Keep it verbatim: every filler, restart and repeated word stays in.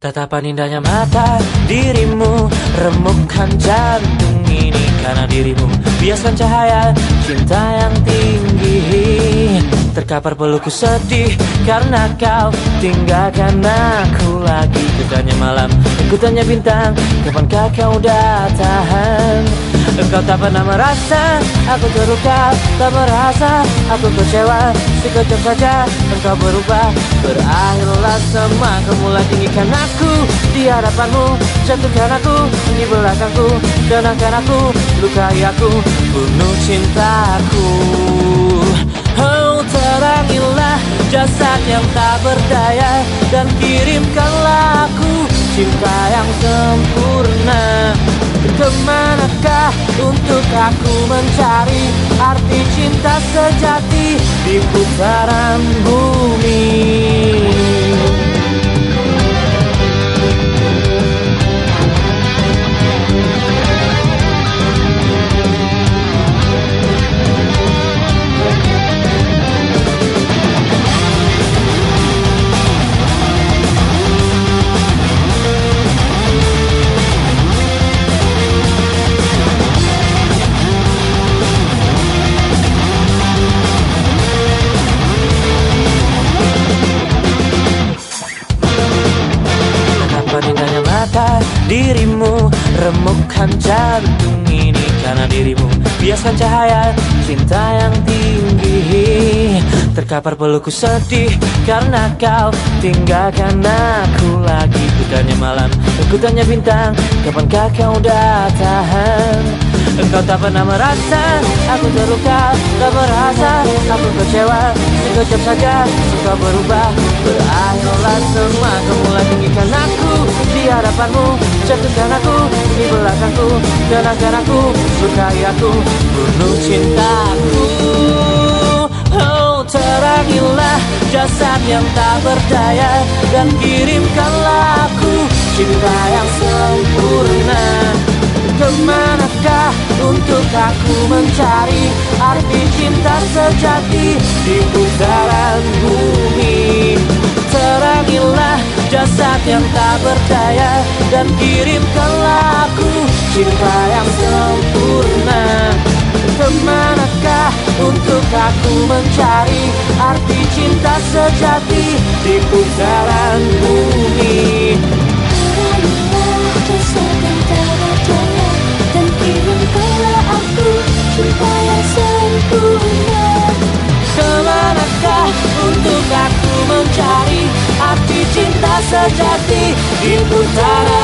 Tatapan indahnya mata dirimu remukkan jantung ini. Karena dirimu biaskan cahaya cinta yang tinggi. Terkapar pelukku sedih karena kau tinggalkan aku lagi. Kutanya malam, kutanya bintang, kapankah kau datang? Engkau tak pernah merasa aku terluka, tak merasa aku kecewa. Sekejap saja engkau berubah, berakhirlah semua. Kau mulai tinggikan aku di hadapanmu, jatuhkan aku di belakangku, tenangkan aku, lukai aku, bunuh cintaku. Oh, terangilah jasad yang tak berdaya dan kirimkanlah aku cinta yang sempurna. Kemanakah untuk aku mencari arti cinta sejati di putaran bumi? Indahnya mata dirimu remukkan jantung ini. Karena dirimu biaskan cahaya cinta yang tinggi. Terkapar pelukku sedih karena kau tinggalkan aku lagi. Kutanya malam, kutanya bintang, kapankah kau datang? Engkau tak pernah merasa aku terluka, tak merasa aku kecewa. Sekejap saja engkau berubah, berakhirlah semua. Kau mulai tinggikan aku di hadapanmu, jatuhkan aku di belakangku, tenangkan aku, lukai aku, bunuh cintaku. Oh, terangilah jasad yang tak berdaya dan kirimkanlah aku cinta yang sempurna. Kemanakah untuk aku mencari arti cinta sejati di putaran bumi? Terangilah jasad yang tak berdaya dan kirimkanlah aku cinta yang sempurna. Kemanakah untuk aku mencari arti cinta sejati di putaran bumi? Terangilah jasad yang tak berdaya dan kirimkanlah aku cinta yang sempurna. Kemanakah untuk aku mencari arti cinta sejati di putaran